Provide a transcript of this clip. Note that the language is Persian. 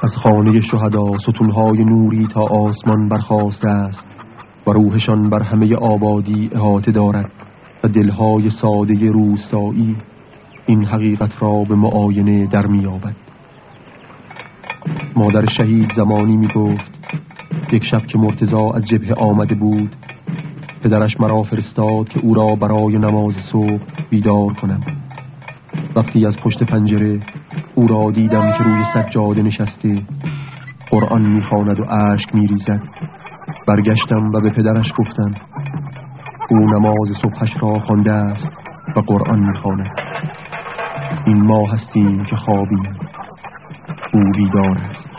از خانه شهدا ستونهای نوری تا آسمان برخاسته است و روحشان بر همه آبادی احاطه دارد و دلهای ساده روستایی این حقیقت را به معاینه در می‌یابد. مادر شهید زمانی می‌گفت یک شب که مرتضی از جبهه آمده بود، پدرش مرا فرستاد که او را برای نماز صبح بیدار کنم. وقتی از پشت پنجره او را دیدم که روی سجاده نشسته قرآن می‌خواند و اشک می‌ریزد، برگشتم و به پدرش گفتم او نماز صبحش را خوانده است و قرآن می‌خواند. این ما هستیم که خوابیم، او بیدار است.